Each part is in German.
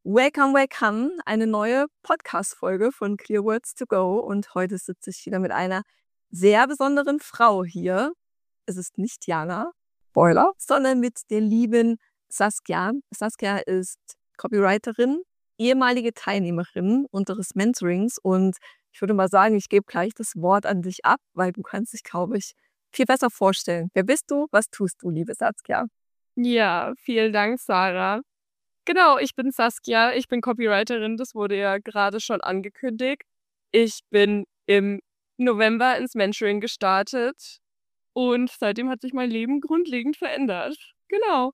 Welcome, welcome, eine neue Podcast-Folge von Clear Words to Go. Und heute sitze ich wieder mit einer sehr besonderen Frau hier. Es ist nicht Jana, Spoiler, sondern mit der lieben Saskia. Saskia ist Copywriterin, ehemalige Teilnehmerin unseres Mentorings. Und ich würde mal sagen, ich gebe gleich das Wort an dich ab, weil du kannst dich, glaube ich, viel besser vorstellen. Wer bist du? Was tust du, liebe Saskia? Ja, vielen Dank, Sarah. Genau, ich bin Saskia, ich bin Copywriterin, das wurde ja gerade schon angekündigt. Ich bin im November ins Mentoring gestartet und seitdem hat sich mein Leben grundlegend verändert. Genau.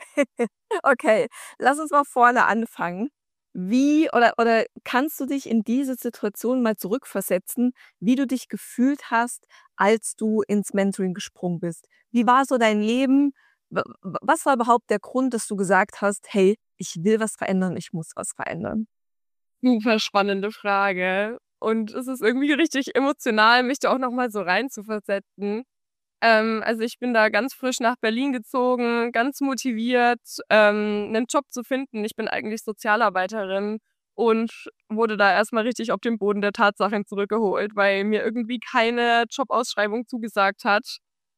Okay, lass uns mal vorne anfangen. Wie oder kannst du dich in diese Situation mal zurückversetzen, wie du dich gefühlt hast, als du ins Mentoring gesprungen bist? Wie war so dein Leben? Was war überhaupt der Grund, dass du gesagt hast: „Hey, ich will was verändern, ich muss was verändern?“ Super spannende Frage. Und es ist irgendwie richtig emotional, mich da auch nochmal so reinzuversetzen. Also ich bin da ganz frisch nach Berlin gezogen, ganz motiviert, 'nen Job zu finden. Ich bin eigentlich Sozialarbeiterin und wurde da erstmal richtig auf den Boden der Tatsachen zurückgeholt, weil mir irgendwie keine Jobausschreibung zugesagt hat.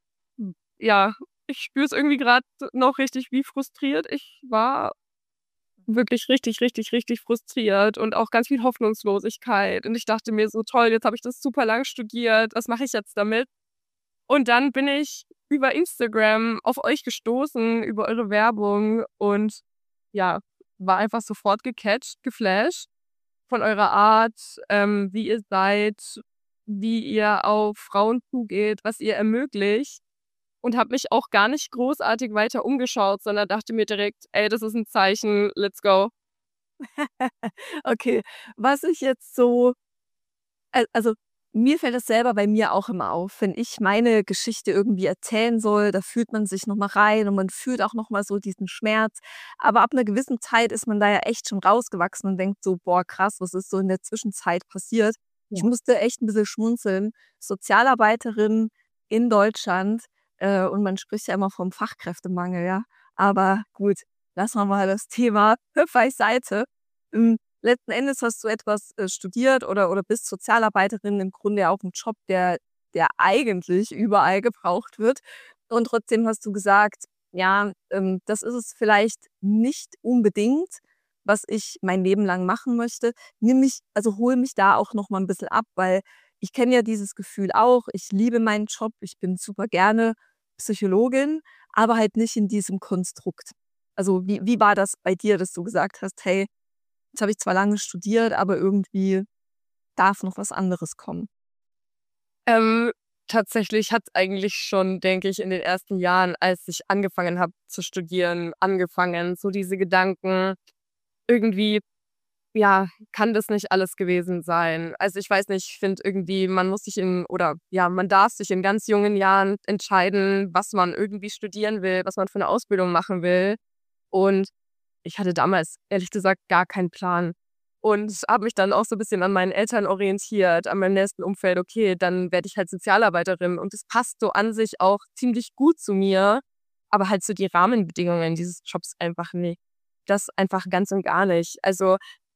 Ja, ich spüre es irgendwie gerade noch richtig, wie frustriert ich war. Wirklich richtig, richtig, richtig frustriert und auch ganz viel Hoffnungslosigkeit. Und ich dachte mir so: „Toll, jetzt habe ich das super lang studiert. Was mache ich jetzt damit?“ Und dann bin ich über Instagram auf euch gestoßen, über eure Werbung und ja, war einfach sofort gecatcht, geflasht von eurer Art, wie ihr seid, wie ihr auf Frauen zugeht, was ihr ermöglicht und habe mich auch gar nicht großartig weiter umgeschaut, sondern dachte mir direkt: „Ey, das ist 'n Zeichen, let's go.“ Okay, was ich jetzt so also, mir fällt es selber bei mir auch immer auf, wenn ich meine Geschichte irgendwie erzählen soll, da fühlt man sich noch mal rein und man fühlt auch noch mal so diesen Schmerz. Aber ab einer gewissen Zeit ist man da ja echt schon rausgewachsen und denkt so: „Boah, krass, was ist so in der Zwischenzeit passiert?“ Ich Ja. musste echt ein bisschen schmunzeln. Sozialarbeiterin in Deutschland, und man spricht ja immer vom Fachkräftemangel, ja. Aber gut, lassen wir mal das Thema beiseite. Letzten Endes hast du etwas, studiert oder bist Sozialarbeiterin, im Grunde auch 'n Job, der eigentlich überall gebraucht wird. Und trotzdem hast du gesagt: „Ja, das ist es vielleicht nicht unbedingt, was ich mein Leben lang machen möchte.“ Hole mich da auch noch mal 'n bisschen ab, weil ich kenne ja dieses Gefühl auch. Ich liebe meinen Job, ich bin super gerne Psychologin, aber halt nicht in diesem Konstrukt. Also, wie war das bei dir, dass du gesagt hast: „Hey, jetzt habe ich zwar lange studiert, aber irgendwie darf noch was anderes kommen?“ Ähm, Tatsächlich hat's eigentlich schon, denke ich, in den ersten Jahren, als ich angefangen habe zu studieren, angefangen, so diese Gedanken irgendwie, ja, kann das nicht alles gewesen sein? Also, ich weiß nicht, ich finde irgendwie, man muss sich in oder ja, man darf sich in ganz jungen Jahren entscheiden, was man irgendwie studieren will, was man für 'ne Ausbildung machen will. Und ich hatte damals ehrlich gesagt gar keinen Plan und habe mich dann auch so 'n bisschen an meinen Eltern orientiert, an meinem nächsten Umfeld. Okay, dann werde ich halt Sozialarbeiterin und das passt so an sich auch ziemlich gut zu mir, aber halt so die Rahmenbedingungen dieses Jobs einfach nicht. Das einfach ganz und gar nicht. Also,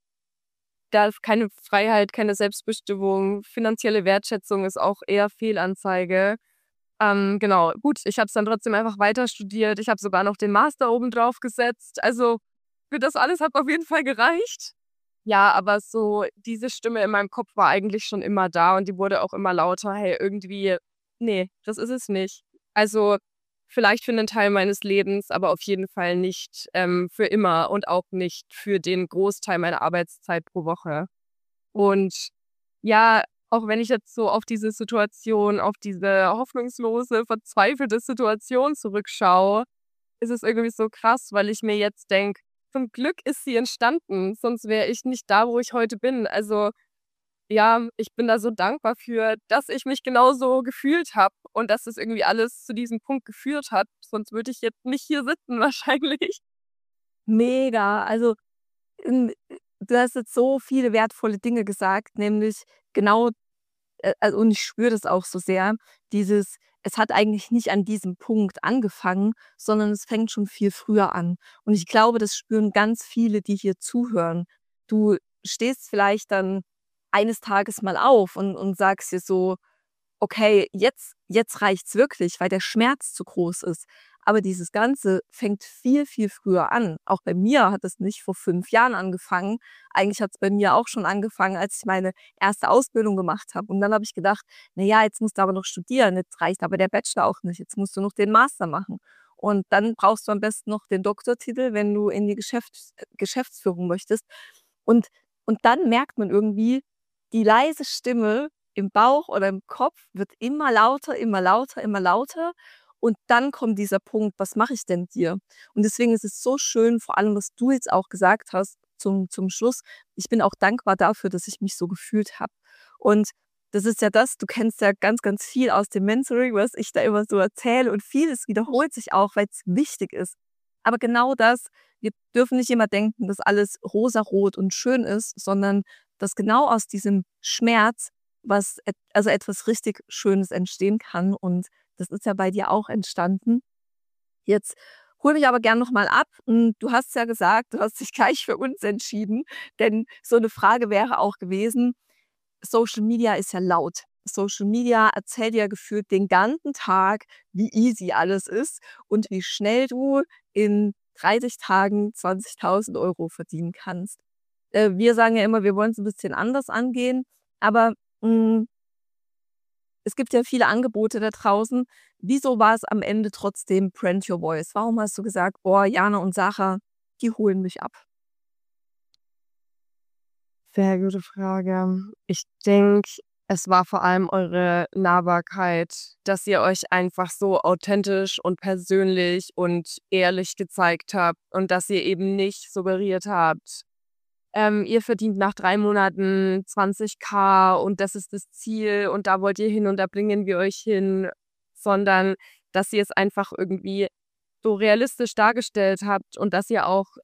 da ist keine Freiheit, keine Selbstbestimmung, finanzielle Wertschätzung ist auch eher Fehlanzeige. Genau. Gut, ich habe es dann trotzdem einfach weiter studiert. Ich habe sogar noch den Master obendrauf gesetzt. Also, für das alles hat auf jeden Fall gereicht. Ja, aber so diese Stimme in meinem Kopf war eigentlich schon immer da und die wurde auch immer lauter: „Hey, irgendwie, ne, das ist es nicht.“ Also, vielleicht für 'nen Teil meines Lebens, aber auf jeden Fall nicht, für immer und auch nicht für den Großteil meiner Arbeitszeit pro Woche. Und ja, auch wenn ich jetzt so auf diese Situation, auf diese hoffnungslose, verzweifelte Situation zurückschaue, ist es irgendwie so krass, weil ich mir jetzt denke: „Zum Glück ist sie entstanden, sonst wäre ich nicht da, wo ich heute bin.“ Also, ja, ich bin da so dankbar für, dass ich mich genauso gefühlt habe und dass es irgendwie alles zu diesem Punkt geführt hat, sonst würde ich jetzt nicht hier sitzen wahrscheinlich. Mega. Also, du hast jetzt so viele wertvolle Dinge gesagt, nämlich genau, also und ich spüre das auch so sehr, dieses es hat eigentlich nicht an diesem Punkt angefangen, sondern es fängt schon viel früher an. Und ich glaube, das spüren ganz viele, die hier zuhören. Du stehst vielleicht dann eines Tages mal auf und sagst dir so: „Okay, jetzt reicht's wirklich, weil der Schmerz zu groß ist.“ Aber dieses Ganze fängt viel, viel früher an. Auch bei mir hat es nicht vor 5 Jahren angefangen. Eigentlich hat's bei mir auch schon angefangen, als ich meine erste Ausbildung gemacht habe. Und dann habe ich gedacht: „Na ja, jetzt musst du aber noch studieren. Jetzt reicht aber der Bachelor auch nicht. Jetzt musst du noch den Master machen.“ Und dann brauchst du am besten noch den Doktortitel, wenn du in die Geschäftsführung möchtest. Und und dann merkt man irgendwie, die leise Stimme im Bauch oder im Kopf wird immer lauter, immer lauter, immer lauter. Und dann kommt dieser Punkt: „Was mache ich denn hier?“ Und deswegen ist es so schön, vor allem, was du jetzt auch gesagt hast zum Schluss. Ich bin auch dankbar dafür, dass ich mich so gefühlt habe. Und das ist ja das, du kennst ja ganz, ganz viel aus dem Mentoring, was ich da immer so erzähle, und vieles wiederholt sich auch, weil es wichtig ist. Aber genau das, wir dürfen nicht immer denken, dass alles rosarot und schön ist, sondern dass genau aus diesem Schmerz also etwas richtig Schönes entstehen kann, und das ist ja bei dir auch entstanden. Jetzt hol mich aber gern noch mal ab. Du hast ja gesagt, du hast dich gleich für uns entschieden, denn so eine Frage wäre auch gewesen: Social Media ist ja laut. Social Media erzählt ja gefühlt den ganzen Tag, wie easy alles ist und wie schnell du in 30 Tagen 20.000 € verdienen kannst. Wir sagen ja immer, wir wollen es ein bisschen anders angehen, aber, hm, es gibt ja viele Angebote da draußen. Wieso war es am Ende trotzdem Brand Your Voice? Warum hast du gesagt: „Boah, Jana und Sarah, die holen mich ab?“ Sehr gute Frage. Ich denke, es war vor allem eure Nahbarkeit, dass ihr euch einfach so authentisch und persönlich und ehrlich gezeigt habt und dass ihr eben nicht suggeriert habt, ihr verdient nach 3 Monaten 20.000 und das ist das Ziel und da wollt ihr hin und da bringen wir euch hin, sondern dass ihr es einfach irgendwie so realistisch dargestellt habt und dass ihr auch,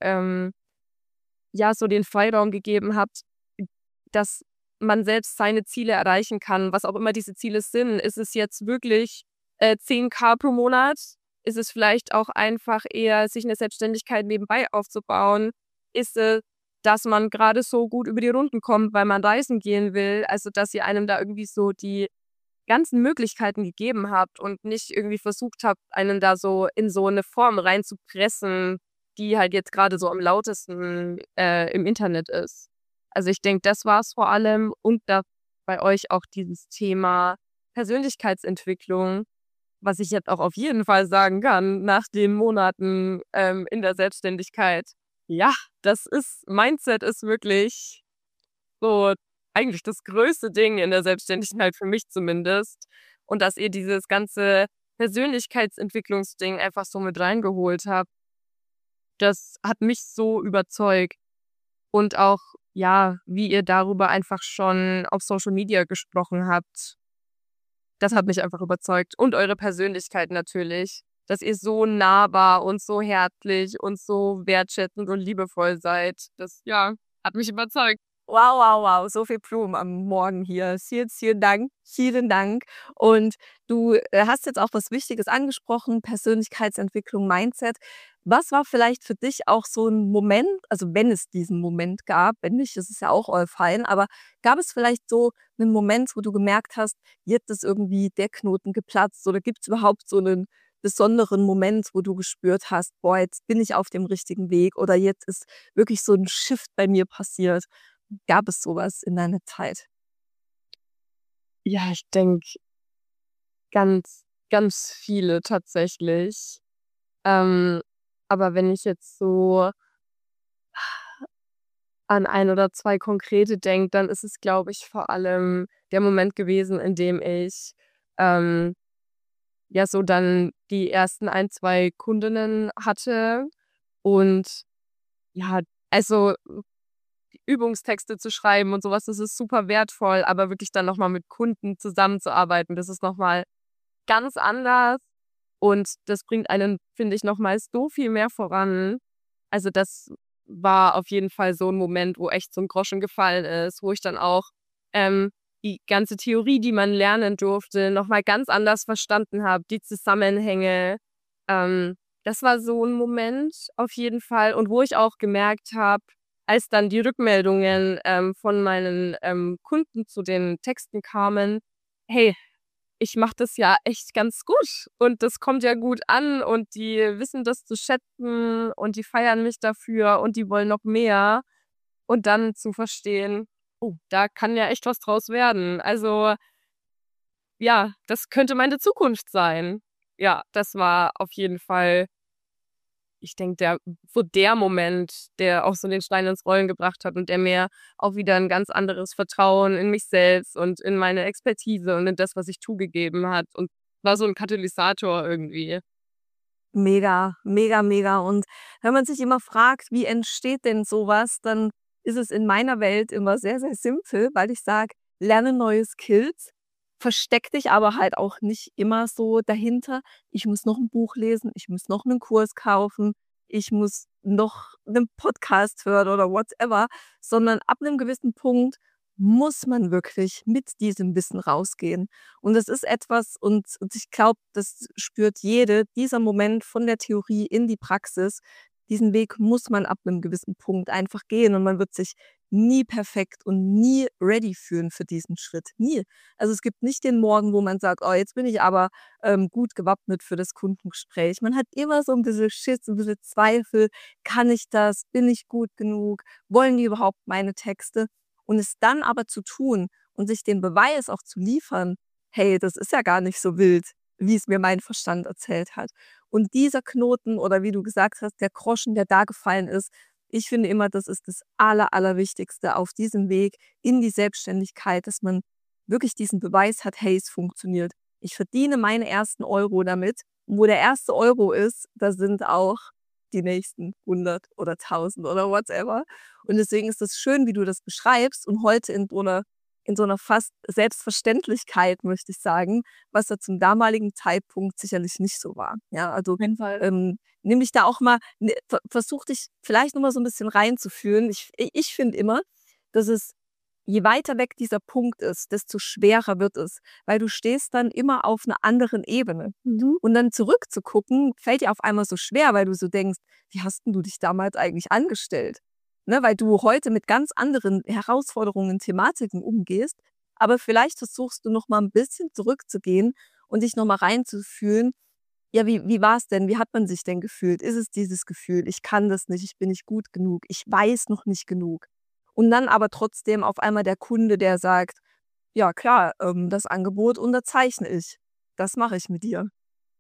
ja, so den Freiraum gegeben habt, dass man selbst seine Ziele erreichen kann, was auch immer diese Ziele sind. Ist es jetzt wirklich, 10.000 pro Monat? Ist es vielleicht auch einfach eher, sich eine Selbstständigkeit nebenbei aufzubauen? Ist es, dass man gerade so gut über die Runden kommt, weil man reisen gehen will? Also, dass ihr einem da irgendwie so die ganzen Möglichkeiten gegeben habt und nicht irgendwie versucht habt, einen da so in so eine Form reinzupressen, die halt jetzt gerade so am lautesten, im Internet ist. Also, ich denke, das war's vor allem und da bei euch auch dieses Thema Persönlichkeitsentwicklung, was ich jetzt auch auf jeden Fall sagen kann nach den Monaten, in der Selbstständigkeit. Ja, das ist Mindset ist wirklich so eigentlich das größte Ding in der Selbstständigkeit für mich zumindest. Und dass ihr dieses ganze Persönlichkeitsentwicklungsding einfach so mit reingeholt habt, das hat mich so überzeugt. Und auch, ja, wie ihr darüber einfach schon auf Social Media gesprochen habt, das hat mich einfach überzeugt. Und eure Persönlichkeit natürlich, dass ihr so nahbar und so herzlich und so wertschätzend und liebevoll seid. Das, ja, hat mich überzeugt. Wow, wow, wow, so viel Blumen am Morgen hier. Vielen, vielen Dank, vielen Dank. Und du, hast jetzt auch was Wichtiges angesprochen, Persönlichkeitsentwicklung, Mindset. Was war vielleicht für dich auch so ein Moment, also wenn es diesen Moment gab, wenn nicht, ist es ja auch all fein, aber gab es vielleicht so einen Moment, wo du gemerkt hast, jetzt ist irgendwie der Knoten geplatzt, oder gibt es überhaupt so einen besonderen Moment, wo du gespürt hast: „Boah, jetzt bin ich auf dem richtigen Weg“, oder jetzt ist wirklich so ein Shift bei mir passiert? Gab es sowas in deiner Zeit? Ja, ich denke, ganz, ganz viele tatsächlich. Ähm, aber wenn ich jetzt so an ein oder 2 konkrete denke, dann ist es, glaube ich, vor allem der Moment gewesen, in dem ich, ähm, ja, so dann die ersten ein 2 Kundinnen hatte und ja, also Übungstexte zu schreiben und sowas, das ist super wertvoll, aber wirklich dann noch mal mit Kunden zusammenzuarbeiten, das ist noch mal ganz anders und das bringt einen, finde ich, noch mal so viel mehr voran. Also, das war auf jeden Fall so 'n Moment, wo echt so 'n Groschen gefallen ist, wo ich dann auch, ähm, die ganze Theorie, die man lernen durfte, nochmal ganz anders verstanden habe, die Zusammenhänge. Das war so ein Moment auf jeden Fall. Und wo ich auch gemerkt habe, als dann die Rückmeldungen von meinen Kunden zu den Texten kamen, hey, ich mache das ja echt ganz gut und das kommt ja gut an und die wissen das zu schätzen und die feiern mich dafür und die wollen noch mehr. Und dann zu verstehen, oh, da kann ja echt was draus werden. Also ja, das könnte meine Zukunft sein. Ja, das war auf jeden Fall, ich denke, der Moment, der auch so den Stein ins Rollen gebracht hat und der mir auch wieder ein ganz anderes Vertrauen in mich selbst und in meine Expertise und in das, was ich tue, gegeben hat. Und war so ein Katalysator irgendwie. Mega, mega, mega. Und wenn man sich immer fragt, wie entsteht denn sowas, dann ist es in meiner Welt immer sehr, sehr simpel, weil ich sage, lerne neue Skills, versteck dich aber halt auch nicht immer so dahinter. Ich muss noch ein Buch lesen, ich muss noch einen Kurs kaufen, ich muss noch einen Podcast hören oder whatever, sondern ab einem gewissen Punkt muss man wirklich mit diesem Wissen rausgehen. Und das ist etwas und ich glaube, das spürt jede, dieser Moment von der Theorie in die Praxis, diesen Weg muss man ab einem gewissen Punkt einfach gehen und man wird sich nie perfekt und nie ready fühlen für diesen Schritt, nie. Also, es gibt nicht den Morgen, wo man sagt: „Oh, jetzt bin ich aber, gut gewappnet für das Kundengespräch.“ Man hat immer so ein bisschen Schiss, ein bisschen Zweifel: „Kann ich das? Bin ich gut genug? Wollen die überhaupt meine Texte?“ Und es dann aber zu tun und sich den Beweis auch zu liefern: „Hey, das ist ja gar nicht so wild, wie es mir mein Verstand erzählt hat.“ Und dieser Knoten oder wie du gesagt hast, der Groschen, der da gefallen ist, ich finde immer, das ist das Allerwichtigste auf diesem Weg in die Selbstständigkeit, dass man wirklich diesen Beweis hat: „Hey, es funktioniert. Ich verdiene meine ersten Euro damit.“ Und wo der erste Euro ist, da sind auch die nächsten 100 oder 1.000 oder whatever. Und deswegen ist es schön, wie du das beschreibst und heute in so einer fast Selbstverständlichkeit, möchte ich sagen, was ja zum damaligen Zeitpunkt sicherlich nicht so war. Ja, also, Auf jeden Fall. nimm dich da auch mal versuch dich vielleicht noch mal so ein bisschen reinzufühlen. Ich finde immer, dass es je weiter weg dieser Punkt ist, desto schwerer wird es, weil du stehst dann immer auf einer anderen Ebene. Und dann zurückzugucken, fällt dir auf einmal so schwer, weil du so denkst: „Wie hast 'n du dich damals eigentlich angestellt?“ Ne, weil du heute mit ganz anderen Herausforderungen, Thematiken umgehst, aber vielleicht versuchst du noch mal 'n bisschen zurückzugehen und dich noch mal reinzufühlen: „Ja, wie war's denn? Wie hat man sich denn gefühlt? Ist es dieses Gefühl: ‚Ich kann das nicht, ich bin nicht gut genug, ich weiß noch nicht genug?‘“ Und dann aber trotzdem auf einmal der Kunde, der sagt: „Ja klar, das Angebot unterzeichne ich. Das mache ich mit dir.“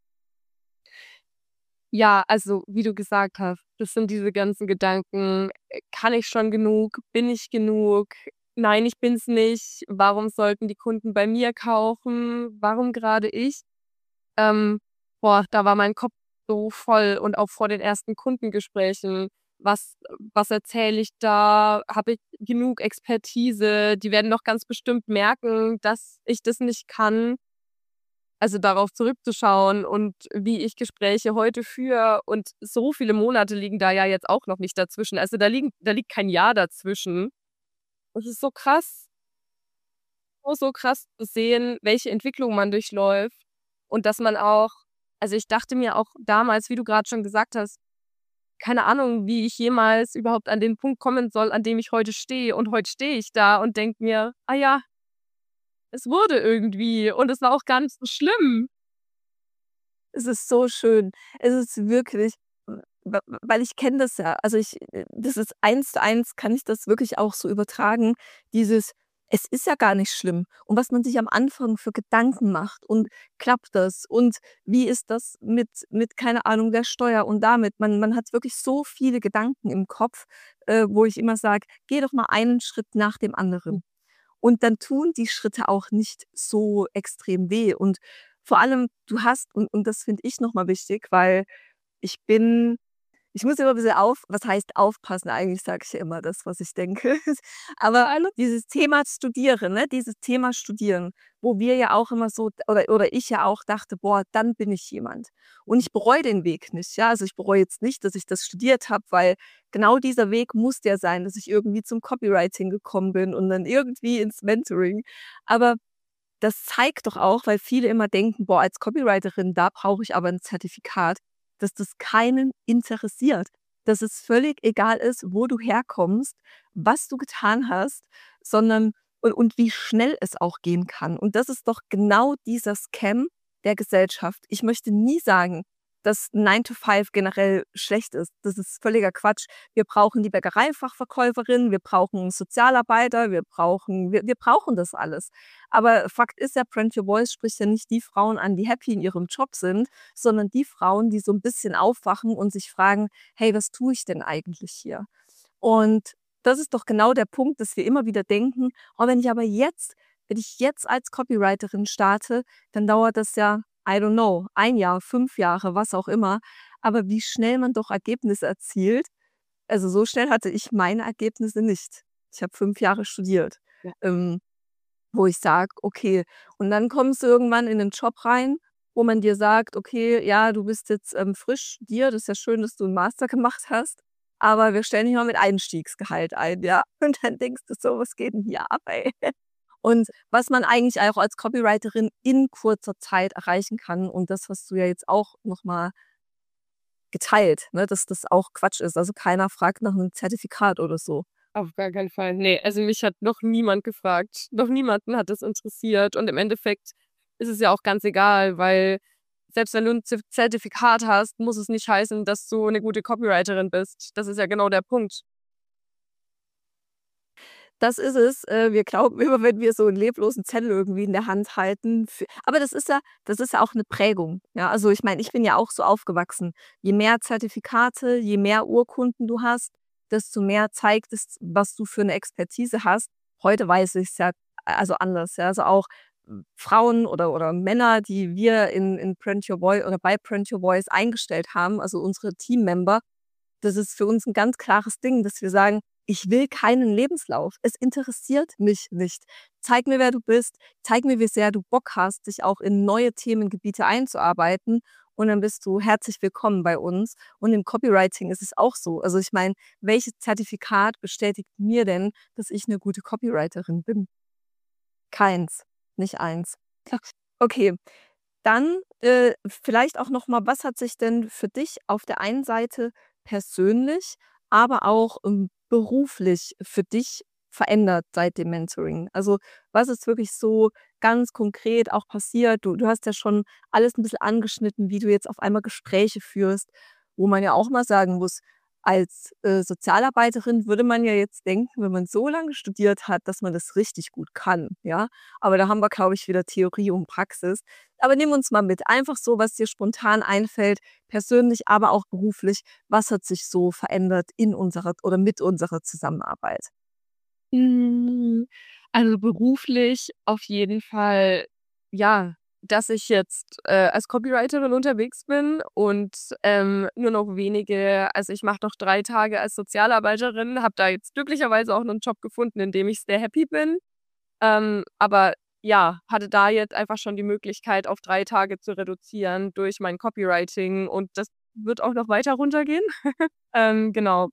Ja, also wie du gesagt hast, das sind diese ganzen Gedanken, kann ich schon genug? Bin ich genug? Nein, ich bin's nicht. Warum sollten die Kunden bei mir kaufen? Warum gerade ich? Ähm, da war mein Kopf so voll und auch vor den ersten Kundengesprächen. Was erzähle ich da? Habe ich genug Expertise? Die werden doch ganz bestimmt merken, dass ich das nicht kann. Also, darauf zurückzuschauen und wie ich Gespräche heute führe und so viele Monate liegen da ja jetzt auch noch nicht dazwischen. Also, da liegt kein Jahr dazwischen. Es ist so krass, so krass zu sehen, welche Entwicklung man durchläuft und dass man auch, also, ich dachte mir auch damals, wie du grad schon gesagt hast, keine Ahnung, wie ich jemals überhaupt an den Punkt kommen soll, an dem ich heute stehe. Und heute stehe ich da und denke mir: „Ah ja, es wurde irgendwie und es war auch gar nicht so schlimm.“ Es ist so schön. Es ist wirklich weil ich kenne das ja. Also, das ist eins zu eins kann ich das wirklich auch so übertragen, dieses es ist ja gar nicht schlimm. Und was man sich am Anfang für Gedanken macht und klappt das und wie ist das mit, keine Ahnung, der Steuer und damit. Man hat wirklich so viele Gedanken im Kopf, wo ich immer sage: „Geh doch mal einen Schritt nach dem anderen.“ Und dann tun die Schritte auch nicht so extrem weh. Und vor allem, du hast und das finde ich noch mal wichtig, weil ich bin ich muss immer ein bisschen was heißt aufpassen? Eigentlich sage ich ja immer das, was ich denke. Aber dieses Thema Studieren, ne, dieses Thema Studieren, wo wir ja auch immer so oder ich ja auch dachte: „Boah, dann bin ich jemand.“ Und ich bereue den Weg nicht, ja? Also, ich bereue jetzt nicht, dass ich das studiert habe, weil genau dieser Weg musste ja sein, dass ich irgendwie zum Copywriting gekommen bin und dann irgendwie ins Mentoring. Aber das zeigt doch auch, weil viele immer denken: „Boah, als Copywriterin, da brauche ich aber 'n Zertifikat“, dass das keinen interessiert. Dass es völlig egal ist, wo du herkommst, was du getan hast, sondern und wie schnell es auch gehen kann. Und das ist doch genau dieser Scam der Gesellschaft. Ich möchte nie sagen, dass 9 to 5 generell schlecht ist. Das ist völliger Quatsch. Wir brauchen die Bäckereifachverkäuferin, wir brauchen Sozialarbeiter, wir brauchen das alles. Aber Fakt ist ja, Brand Your Voice spricht ja nicht die Frauen an, die happy in ihrem Job sind, sondern die Frauen, die so ein bisschen aufwachen und sich fragen: „Hey, was tue ich denn eigentlich hier?“ Und das ist doch genau der Punkt, dass wir immer wieder denken: „Oh, wenn ich jetzt als Copywriterin starte, dann dauert das ja, I don't know, 1 Jahr, 5 Jahre, was auch immer.“ Aber wie schnell man doch Ergebnisse erzielt, also, so schnell hatte ich meine Ergebnisse nicht. Ich habe 5 Jahre studiert. Ja. Ähm Wo ich sage: „Okay“, und dann kommst du irgendwann in 'nen Job rein, wo man dir sagt: „Okay, ja, du bist jetzt, frisch studiert. Das ist ja schön, dass du 'n Master gemacht hast, aber wir stellen dich mal mit Einstiegsgehalt ein“, ja? Und dann denkst du so: „Was geht 'n hier ab, ey?“ Und was man eigentlich auch als Copywriterin in kurzer Zeit erreichen kann und das hast du ja jetzt auch noch mal geteilt, ne, dass das auch Quatsch ist. Also, keiner fragt nach 'nem Zertifikat oder so. Auf gar keinen Fall. Ne, also mich hat noch niemand gefragt. Noch niemanden hat das interessiert und im Endeffekt ist es ja auch ganz egal, weil selbst wenn du 'n Zertifikat hast, muss es nicht heißen, dass du 'ne gute Copywriterin bist. Das ist ja genau der Punkt. Das ist es. Wir glauben immer, wenn wir so 'n leblosen Zettel irgendwie in der Hand halten aber das ist ja auch 'ne Prägung, ja? Also, ich meine, ich bin ja auch so aufgewachsen. Je mehr Zertifikate, je mehr Urkunden du hast, desto mehr zeigt es, was du für 'ne Expertise hast. Heute weiß ich's ja also anders, ja? Also, auch, Frauen oder Männer, die wir in Brand Your Voi oder bei Brand Your Voice eingestellt haben, also unsere Teammember, das ist für uns 'n ganz klares Ding, dass wir sagen: „Ich will keinen Lebenslauf. Es interessiert mich nicht. Zeig mir, wer du bist. Zeig mir, wie sehr du Bock hast, dich auch in neue Themengebiete einzuarbeiten und dann bist du herzlich willkommen bei uns.“ Und im Copywriting ist es auch so. Also, ich meine, welches Zertifikat bestätigt mir denn, dass ich 'ne gute Copywriterin bin? Keins, nicht eins. Okay, dann, vielleicht auch noch mal, was hat sich denn für dich auf der einen Seite persönlich, aber auch, beruflich für dich verändert seit dem Mentoring? Also, was ist wirklich so ganz konkret auch passiert? Du hast ja schon alles ein bisschen angeschnitten, wie du jetzt auf einmal Gespräche führst, wo man ja auch mal sagen muss, als, Sozialarbeiterin würde man ja jetzt denken, wenn man so lange studiert hat, dass man das richtig gut kann, ja? Aber da haben wir, glaube ich, wieder Theorie und Praxis. Aber nimm uns mal mit. Einfach so, was dir spontan einfällt, persönlich, aber auch beruflich. Was hat sich so verändert in unserer oder mit unserer Zusammenarbeit? Hm, also beruflich auf jeden Fall, ja, dass ich jetzt, als Copywriterin unterwegs bin und, nur noch ich mache noch 3 Tage als Sozialarbeiterin, habe da jetzt glücklicherweise auch 'nen Job gefunden, in dem ich sehr happy bin. Aber ja, hatte da jetzt einfach schon die Möglichkeit, auf 3 Tage zu reduzieren durch mein Copywriting und das wird auch noch weiter runtergehen. Genau.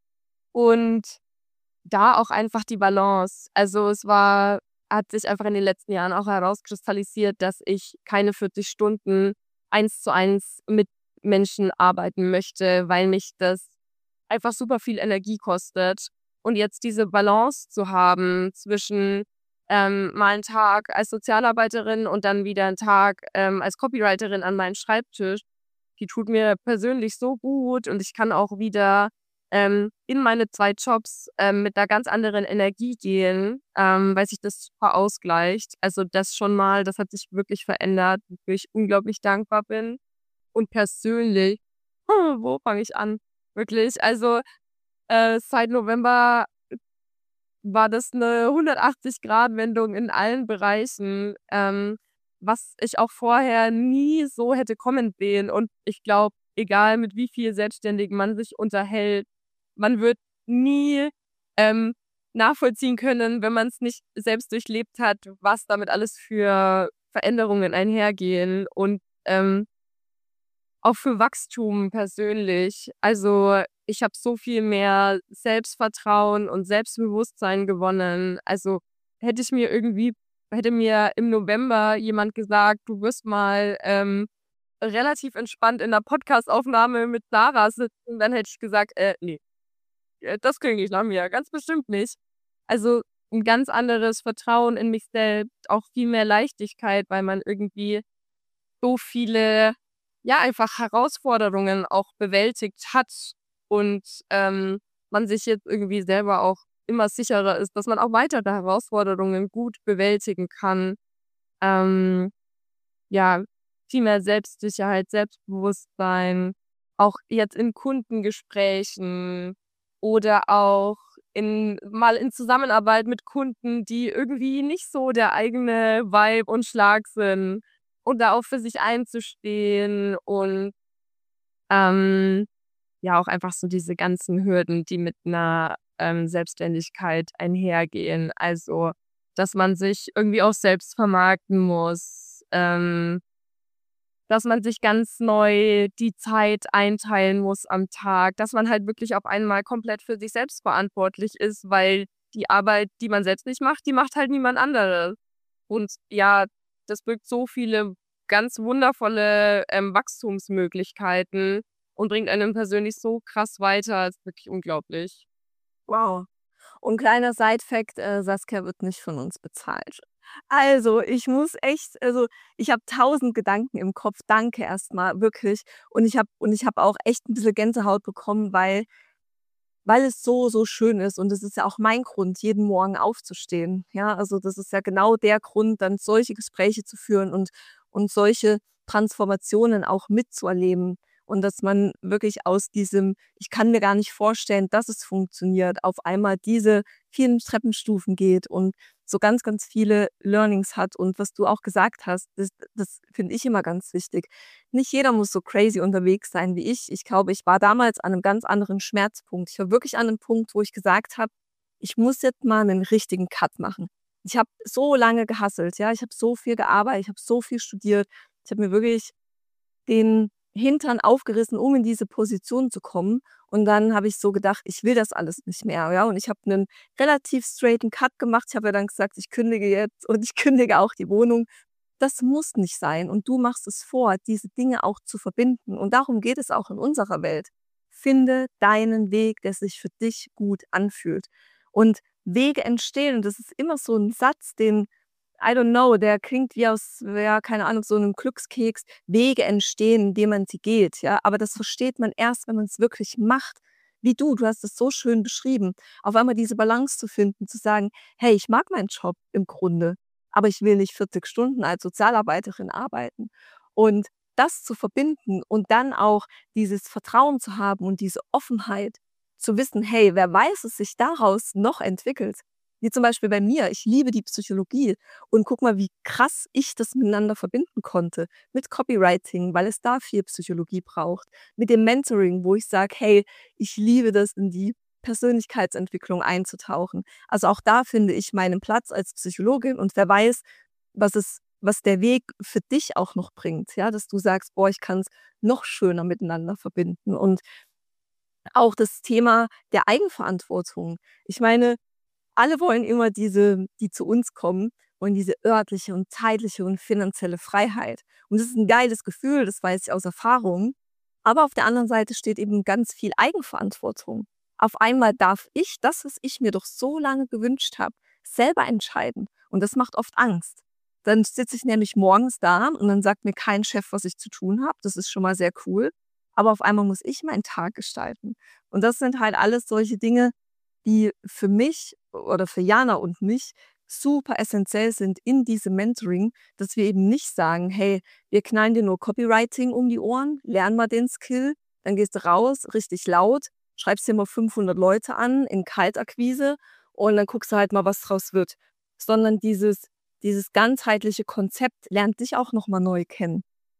Und da auch einfach die Balance. Also, hat sich einfach in den letzten Jahren auch herauskristallisiert, dass ich keine 40 Stunden Eins-zu-eins mit Menschen arbeiten möchte, weil mich das einfach super viel Energie kostet. Und jetzt diese Balance zu haben zwischen, mal 'n Tag als Sozialarbeiterin und dann wieder 'n Tag, als Copywriterin an meinem Schreibtisch, die tut mir persönlich so gut und ich kann auch wieder in meine 2 Jobs, mit 'ner ganz anderen Energie gehen, weil sich das super ausgleicht. Also, das schon mal, das hat sich wirklich verändert, wofür ich unglaublich dankbar bin. Und persönlich, wo fange ich an? Wirklich, also, seit November war das 'ne 180-Grad-Wendung in allen Bereichen, was ich auch vorher nie so hätte kommen sehen. Und ich glaube, egal mit wie viel Selbstständigen man sich unterhält, man wird nie nachvollziehen können, wenn man es nicht selbst durchlebt hat, was damit alles für Veränderungen einhergehen und auch für Wachstum persönlich. Also ich habe so viel mehr Selbstvertrauen und Selbstbewusstsein gewonnen. Also hätte mir im November jemand gesagt, du wirst mal relativ entspannt in 'ner Podcastaufnahme mit Sarah sitzen, dann hätte ich gesagt, ne, das klingt nicht nach mir, ganz bestimmt nicht. Also 'n ganz anderes Vertrauen in mich selbst, auch viel mehr Leichtigkeit, weil man irgendwie so viele, ja, einfach Herausforderungen auch bewältigt hat und man sich jetzt irgendwie selber auch immer sicherer ist, dass man auch weitere Herausforderungen gut bewältigen kann. Ähm, ja, viel mehr Selbstsicherheit, Selbstbewusstsein, auch jetzt in Kundengesprächen oder auch in Zusammenarbeit mit Kunden, die irgendwie nicht so der eigene Vibe und Schlag sind und da auch für sich einzustehen und, ähm, ja, auch einfach so diese ganzen Hürden, die mit 'ner Selbstständigkeit einhergehen. Also, dass man sich irgendwie auch selbst vermarkten muss, dass man sich ganz neu die Zeit einteilen muss am Tag, dass man halt wirklich auf einmal komplett für sich selbst verantwortlich ist, weil die Arbeit, die man selbst nicht macht, die macht halt niemand anderes. Und ja, das birgt so viele ganz wundervolle Wachstumsmöglichkeiten und bringt einem persönlich so krass weiter. Ist wirklich unglaublich. Wow. Und kleiner Side-Fact, Saskia wird nicht von uns bezahlt. Also, ich habe 1.000 Gedanken im Kopf. Danke erstmal wirklich. Und ich habe auch echt ein bisschen Gänsehaut bekommen, weil es so, so schön ist. Und es ist ja auch mein Grund, jeden Morgen aufzustehen. Ja, also, das ist ja genau der Grund, dann solche Gespräche zu führen und solche Transformationen auch mitzuerleben. Und dass man wirklich aus diesem: „Ich kann mir gar nicht vorstellen, dass es funktioniert“, auf einmal diese vielen Treppenstufen geht und so ganz, ganz viele Learnings hat. Und was du auch gesagt hast, das finde ich immer ganz wichtig. Nicht jeder muss so crazy unterwegs sein wie ich. Ich glaube, ich war damals an einem ganz anderen Schmerzpunkt. Ich war wirklich an 'nem Punkt, wo ich gesagt habe: „Ich muss jetzt mal einen richtigen Cut machen.“ Ich habe so lange gehustelt, ja. Ich habe so viel gearbeitet, ich habe so viel studiert. Ich habe mir wirklich den Hintern aufgerissen, um in diese Position zu kommen. Und dann habe ich so gedacht: „Ich will das alles nicht mehr“, ja? Und ich habe 'nen relativ straighten Cut gemacht. Ich habe ja dann gesagt: „Ich kündige jetzt und ich kündige auch die Wohnung.“ Das muss nicht sein und du machst es vor, diese Dinge auch zu verbinden. Und darum geht es auch in unserer Welt. Finde deinen Weg, der sich für dich gut anfühlt. Und Wege entstehen, und das ist immer so 'n Satz, den I don't know, der klingt wie aus, ja, keine Ahnung, so 'nem Glückskeks. Wege entstehen, indem man sie geht, ja? Aber das versteht man erst, wenn man's wirklich macht. Wie du hast es so schön beschrieben. Auf einmal diese Balance zu finden, zu sagen: „Hey, ich mag meinen Job im Grunde, aber ich will nicht 40 Stunden als Sozialarbeiterin arbeiten.“ Und das zu verbinden und dann auch dieses Vertrauen zu haben und diese Offenheit zu wissen: „Hey, wer weiß, was sich daraus noch entwickelt.“ Wie zum Beispiel bei mir, ich liebe die Psychologie und guck mal, wie krass ich das miteinander verbinden konnte. Mit Copywriting, weil es da viel Psychologie braucht. Mit dem Mentoring, wo ich sage: „Hey, ich liebe das, in die Persönlichkeitsentwicklung einzutauchen.“ Also, auch da finde ich meinen Platz als Psychologin und wer weiß, was der Weg für dich auch noch bringt, ja, dass du sagst: „Boah, ich kann's noch schöner miteinander verbinden.“ Und auch das Thema der Eigenverantwortung. Ich meine, alle wollen immer die zu uns kommen, wollen diese örtliche und zeitliche und finanzielle Freiheit. Und das ist 'n geiles Gefühl, das weiß ich aus Erfahrung. Aber auf der anderen Seite steht eben ganz viel Eigenverantwortung. Auf einmal darf ich das, was ich mir doch so lange gewünscht habe, selber entscheiden. Und das macht oft Angst. Dann sitze ich nämlich morgens da und dann sagt mir kein Chef, was ich zu tun habe. Das ist schon mal sehr cool. Aber auf einmal muss ich meinen Tag gestalten. Und das sind halt alles solche Dinge, die für mich oder für Jana und mich super essenziell sind in diesem Mentoring, dass wir eben nicht sagen: „Hey, wir knallen dir nur Copywriting um die Ohren, lern mal den Skill, dann gehst du raus, richtig laut, schreibst dir mal 500 Leute an in Kaltakquise und dann guckst du halt mal, was draus wird.“ Sondern dieses ganzheitliche Konzept lernt dich auch noch mal neu kennen.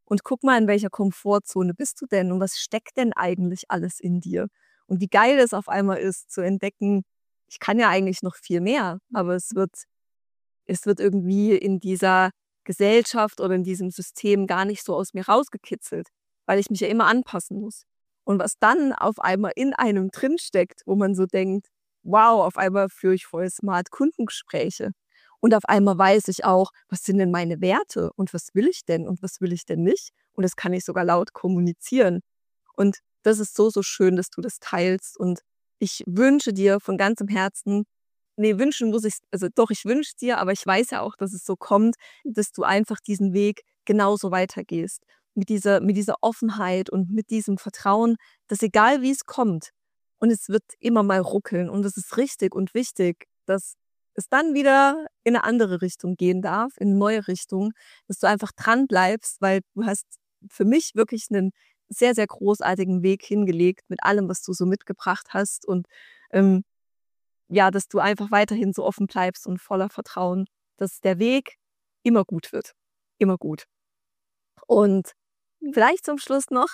Und guck mal, in welcher Komfortzone bist du denn und was steckt denn eigentlich alles in dir? Und wie geil es auf einmal ist, zu entdecken, ich kann ja eigentlich noch viel mehr, aber es wird irgendwie in dieser Gesellschaft oder in diesem System gar nicht so aus mir rausgekitzelt, weil ich mich ja immer anpassen muss. Und was dann auf einmal in einem drinsteckt, wo man so denkt, wow, auf einmal führe ich voll smart Kundengespräche. Und auf einmal weiß ich auch, was sind denn meine Werte und was will ich denn und was will ich denn nicht? Und das kann ich sogar laut kommunizieren. Und das ist so, so schön, dass du das teilst. Und ich wünsche dir von ganzem Herzen, nee, wünschen muss ich, also doch, ich wünsche es dir, aber ich weiß ja auch, dass es so kommt, dass du einfach diesen Weg genauso weitergehst. Mit dieser Offenheit und mit diesem Vertrauen, dass egal wie es kommt, und es wird immer mal ruckeln und es ist richtig und wichtig, dass es dann wieder in eine andere Richtung gehen darf, in eine neue Richtung, dass du einfach dran bleibst, weil du hast für mich wirklich einen sehr, sehr großartigen Weg hingelegt mit allem, was du so mitgebracht hast und ähm, ja, dass du einfach weiterhin so offen bleibst und voller Vertrauen, dass der Weg immer gut wird. Immer gut. Und vielleicht zum Schluss noch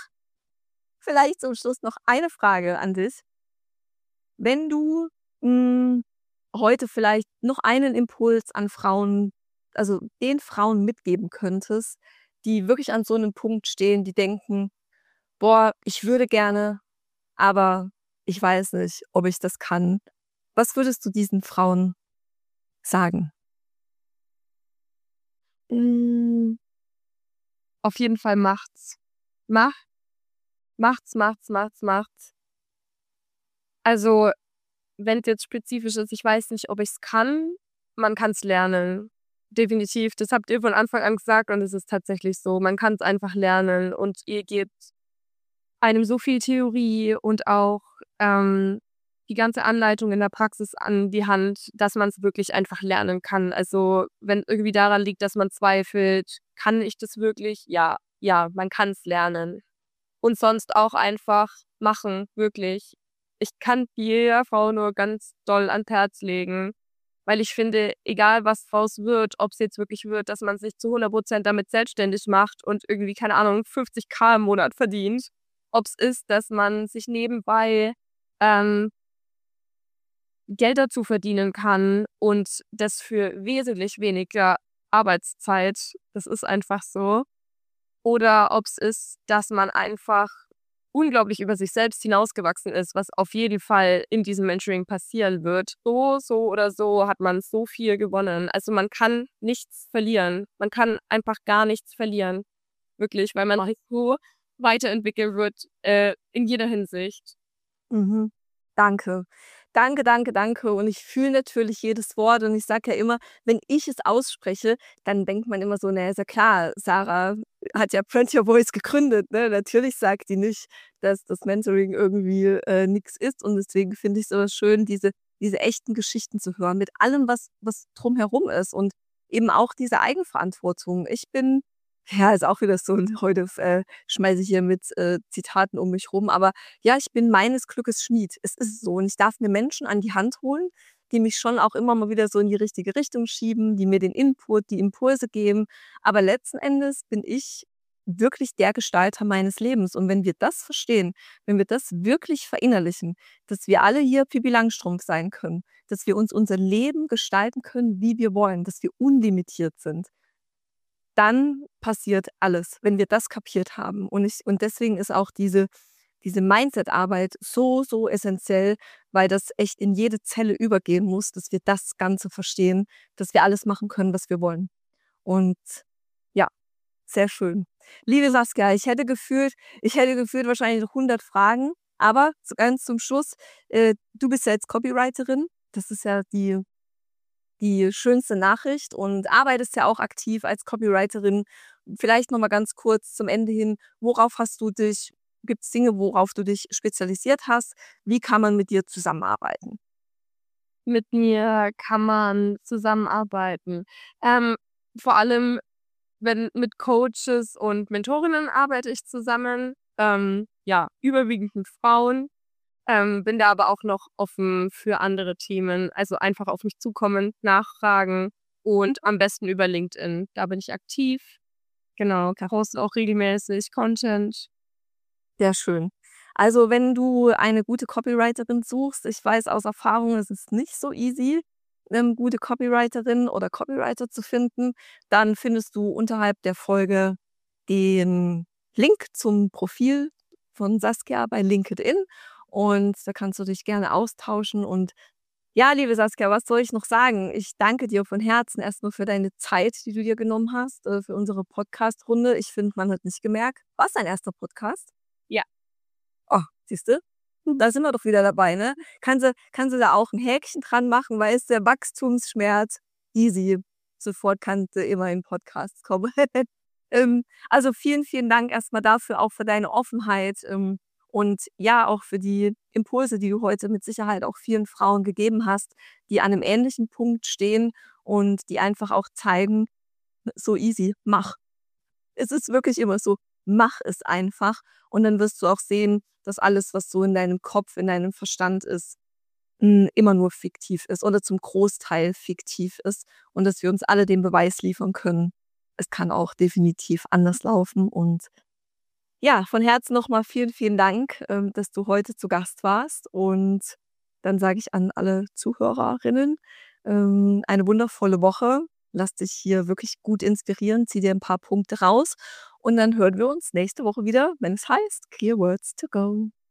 eine Frage an dich. Wenn du heute vielleicht noch einen Impuls an Frauen, also den Frauen mitgeben könntest, die wirklich an so einem Punkt stehen, die denken, boah, ich würde gerne, aber ich weiß nicht, ob ich das kann. Was würdest du diesen Frauen sagen? Mm, Auf jeden Fall macht's. Mach, macht's. Also, wenn es jetzt spezifisch ist, ich weiß nicht, ob ich es kann, man kann es lernen. Definitiv. Das habt ihr von Anfang an gesagt und es ist tatsächlich so. Man kann es einfach lernen und ihr gebt einem so viel Theorie und auch die ganze Anleitung in der Praxis an die Hand, dass man es wirklich einfach lernen kann. Also wenn irgendwie daran liegt, dass man zweifelt, kann ich das wirklich? Ja, ja, man kann es lernen. Und sonst auch einfach machen, wirklich. Ich kann jeder Frau nur ganz doll ans Herz legen, weil ich finde, egal was draus wird, ob es jetzt wirklich wird, dass man sich zu 100% damit selbstständig macht und irgendwie, keine Ahnung, 50.000 im Monat verdient, ob es ist, dass man sich nebenbei ähm, Geld dazu verdienen kann und das für wesentlich weniger Arbeitszeit, das ist einfach so. Oder ob es ist, dass man einfach unglaublich über sich selbst hinausgewachsen ist, was auf jeden Fall in diesem Mentoring passieren wird. So oder so hat man so viel gewonnen. Also man kann nichts verlieren. Man kann einfach gar nichts verlieren. Wirklich, weil man sich so weiterentwickeln wird, in jeder Hinsicht. Mhm. Danke. Danke. Und ich fühle natürlich jedes Wort und ich sage ja immer, wenn ich es ausspreche, dann denkt man immer so, na, ist ja klar, Sarah hat ja Print Your Voice gegründet, ne? Natürlich sagt die nicht, dass das Mentoring irgendwie nix ist und deswegen finde ich es immer schön, diese echten Geschichten zu hören mit allem, was drumherum ist und eben auch diese Eigenverantwortung. Ich bin, ja, ist auch wieder so, heute schmeiße ich hier mit Zitaten um mich rum, aber ja, ich bin meines Glückes Schmied. Es ist so und ich darf mir Menschen an die Hand holen, die mich schon auch immer mal wieder so in die richtige Richtung schieben, die mir den Input, die Impulse geben. Aber letzten Endes bin ich wirklich der Gestalter meines Lebens. Und wenn wir das verstehen, wenn wir das wirklich verinnerlichen, dass wir alle hier Pippi Langstrumpf sein können, dass wir uns unser Leben gestalten können, wie wir wollen, dass wir unlimitiert sind, dann passiert alles, wenn wir das kapiert haben. Und deswegen ist auch diese Mindset-Arbeit so, so essentiell, weil das echt in jede Zelle übergehen muss, dass wir das Ganze verstehen, dass wir alles machen können, was wir wollen. Und ja, sehr schön. Liebe Saskia, ich hätte gefühlt wahrscheinlich noch 100 Fragen, aber so ganz zum Schluss, du bist ja jetzt Copywriterin. Das ist ja die schönste Nachricht und arbeitest ja auch aktiv als Copywriterin. Vielleicht noch mal ganz kurz zum Ende hin, worauf hast du dich, gibt es Dinge, worauf du dich spezialisiert hast? Wie kann man mit dir zusammenarbeiten? Mit mir kann man zusammenarbeiten. Ähm, Vor allem, wenn mit Coaches und Mentorinnen arbeite ich zusammen. Ja, überwiegend mit Frauen. Bin da aber auch noch offen für andere Themen. Also einfach auf mich zukommen, nachfragen und am besten über LinkedIn. Da bin ich aktiv. Genau, poste auch regelmäßig Content. Sehr schön. Also, wenn du eine gute Copywriterin suchst, ich weiß aus Erfahrung, es ist nicht so easy, gute Copywriterin oder Copywriter zu finden, dann findest du unterhalb der Folge den Link zum Profil von Saskia bei LinkedIn und da kannst du dich gerne austauschen. Und ja, liebe Saskia, was soll ich noch sagen? Ich danke dir von Herzen erstmal für deine Zeit, die du dir genommen hast, für unsere Podcast-Runde. Ich finde, man hat nicht gemerkt, war's dein erster Podcast? Ja. Oh, siehste, da sind wir doch wieder dabei, ne? Kann sie da auch 'n Häkchen dran machen, weil es der Wachstumsschmerz easy. Sofort kannst du immer in Podcasts kommen. Also vielen, vielen Dank erstmal dafür, auch für deine Offenheit, und ja, auch für die Impulse, die du heute mit Sicherheit auch vielen Frauen gegeben hast, die an 'nem ähnlichen Punkt stehen und die einfach auch zeigen: „So easy, mach." Es ist wirklich immer so, mach es einfach und dann wirst du auch sehen, dass alles, was so in deinem Kopf, in deinem Verstand ist, immer nur fiktiv ist oder zum Großteil fiktiv ist und dass wir uns alle den Beweis liefern können. Es kann auch definitiv anders laufen und ja, von Herzen noch mal vielen, vielen Dank, dass du heute zu Gast warst und dann sage ich an alle Zuhörerinnen, eine wundervolle Woche. Lass dich hier wirklich gut inspirieren, zieh dir ein paar Punkte raus und dann hören wir uns nächste Woche wieder, wenn es heißt Clear Words to Go.